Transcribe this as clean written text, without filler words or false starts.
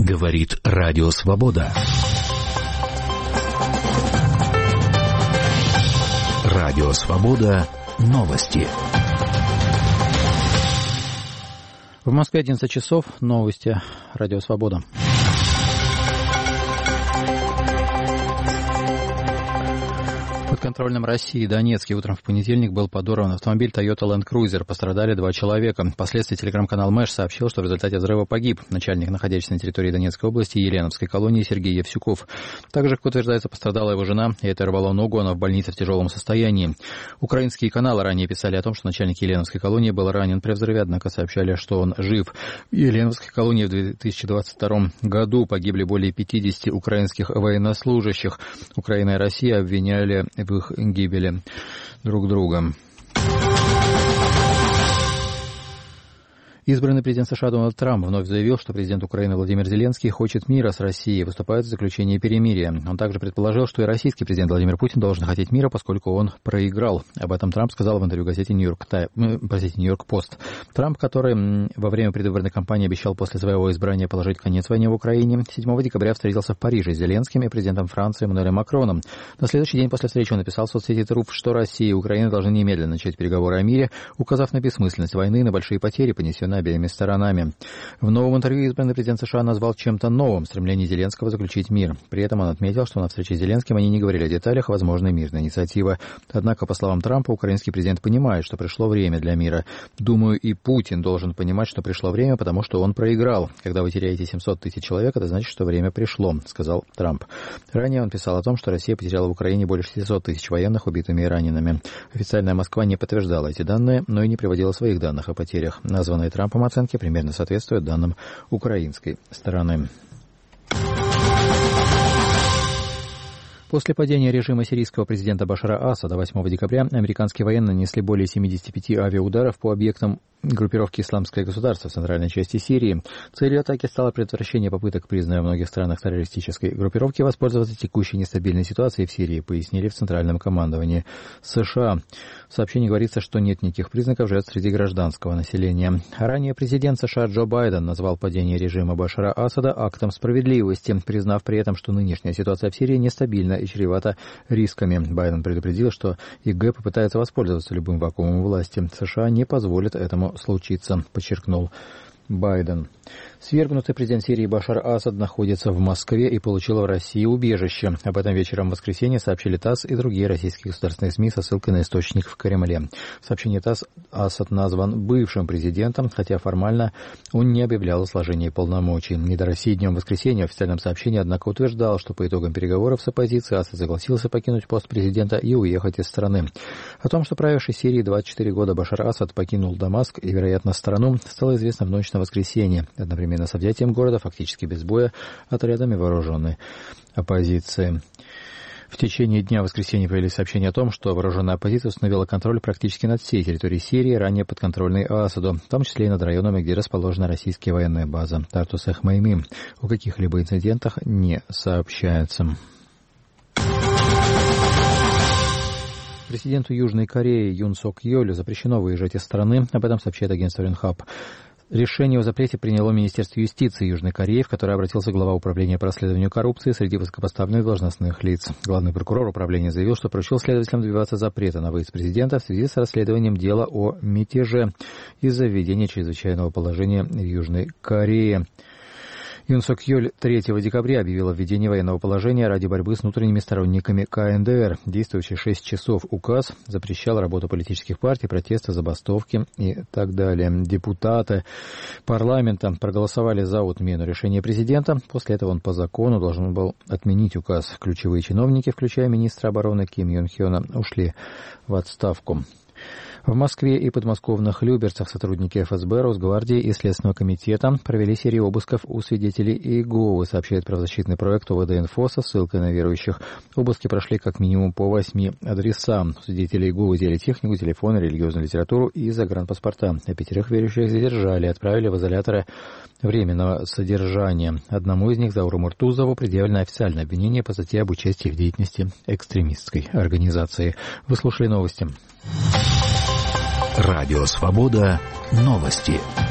Говорит Радио Свобода. Радио Свобода. Новости. В Москве 11 часов. Новости. Радио Свобода. Под контролем России Донецке утром в понедельник был подорван автомобиль Toyota Land Cruiser. Пострадали 2 человека. Впоследствии телеграм-канал Мэш сообщил, что в результате взрыва погиб начальник, находящийся на территории Донецкой области Еленовской колонии Сергей Евсюков. Также, как утверждается, пострадала его жена, и это рвало ногу, она в больнице в тяжелом состоянии. Украинские каналы ранее писали о том, что начальник Еленовской колонии был ранен при взрыве, однако сообщали, что он жив. В Еленовской колонии в 2022 году погибли более 50 украинских военнослужащих. Украина и Россия обвиняли в их гибели друг друга. Избранный президент США Дональд Трамп вновь заявил, что президент Украины Владимир Зеленский хочет мира с Россией и выступает за заключение перемирия. Он также предположил, что и российский президент Владимир Путин должен хотеть мира, поскольку он проиграл. Об этом Трамп сказал в интервью газете Нью-Йорк Пост. Трамп, который во время предвыборной кампании обещал после своего избрания положить конец войне в Украине, 7 декабря встретился в Париже с Зеленским и президентом Франции Эммануэлем Макроном. На следующий день после встречи он написал в соцсети Truth, что Россия и Украина должны немедленно начать переговоры о мире, указав на бессмысленность войны и на большие потери, понесенные обеими сторонами. В новом интервью избранный президент США назвал чем-то новым стремление Зеленского заключить мир. При этом он отметил, что на встрече с Зеленским они не говорили о деталях возможной мирной инициативы. Однако, по словам Трампа, украинский президент понимает, что пришло время для мира. Думаю, и Путин должен понимать, что пришло время, потому что он проиграл. Когда вы теряете 700 тысяч человек, это значит, что время пришло, сказал Трамп. Ранее он писал о том, что Россия потеряла в Украине более 600 тысяч военных убитыми и ранеными. Официальная Москва не подтверждала эти данные, но и не приводила своих данных о потерях. Названные Трампом оценки примерно соответствуют данным украинской стороны. После падения режима сирийского президента Башара Асада 8 декабря американские военные нанесли более 75 авиаударов по объектам группировки «Исламское государство» в центральной части Сирии. Целью атаки стало предотвращение попыток, признанной в многих странах террористической группировки, воспользоваться текущей нестабильной ситуацией в Сирии, пояснили в Центральном командовании США. В сообщении говорится, что нет никаких признаков жертв среди гражданского населения. Ранее президент США Джо Байден назвал падение режима Башара Асада актом справедливости, признав при этом, что нынешняя ситуация в Сирии нестабильна и чревата рисками. Байден предупредил, что ИГ попытается воспользоваться любым вакуумом власти. США не позволит этому случиться, подчеркнул Байден. Свергнутый президент Сирии Башар Асад находится в Москве и получил в России убежище. Об этом вечером в воскресенье сообщили ТАСС и другие российские государственные СМИ со ссылкой на источник в Кремле. В сообщении ТАСС Асад назван бывшим президентом, хотя формально он не объявлял о сложении полномочий. «Мир России» днем воскресенья в официальном сообщении, однако, утверждал, что по итогам переговоров с оппозицией Асад согласился покинуть пост президента и уехать из страны. О том, что правивший Сирией 24 года Башар Асад покинул Дамаск и, вероятно, страну, стало известно в ночь на воскресенье, одновременно с взятием города фактически без боя отрядами вооруженной оппозиции. В течение дня воскресенья появились сообщения о том, что вооруженная оппозиция установила контроль практически над всей территорией Сирии, ранее подконтрольной Асаду, в том числе и над районами, где расположена российская военная база Тартус-Эхмеймим. О каких-либо инцидентах не сообщается. Президенту Южной Кореи Юн Сок Йолю запрещено выезжать из страны, об этом сообщает агентство Ренхап. Решение о запрете приняло Министерство юстиции Южной Кореи, в которое обратился глава управления по расследованию коррупции среди высокопоставленных должностных лиц. Главный прокурор управления заявил, что поручил следователям добиваться запрета на выезд президента в связи с расследованием дела о мятеже из-за введения чрезвычайного положения в Южной Корее. Юн Сок Йоль 3 декабря объявила введение военного положения ради борьбы с внутренними сторонниками КНДР. Действующий 6 часов указ запрещал работу политических партий, протесты, забастовки и так далее. Депутаты парламента проголосовали за отмену решения президента. После этого он по закону должен был отменить указ. Ключевые чиновники, включая министра обороны Ким Йон Хёна, ушли в отставку. В Москве и подмосковных Люберцах сотрудники ФСБ, Росгвардии и Следственного комитета провели серию обысков у свидетелей Иеговы, сообщает правозащитный проект ОВД-Инфо со ссылкой на верующих. Обыски прошли как минимум по 8 адресам. Свидетели Иеговы взяли технику, телефоны, религиозную литературу и загранпаспорта. 5 верующих задержали и отправили в изоляторы временного содержания. Одному из них, Зауру Муртузову, предъявлено официальное обвинение по статье об участии в деятельности экстремистской организации. Вы слушали новости. Радио Свобода. Новости.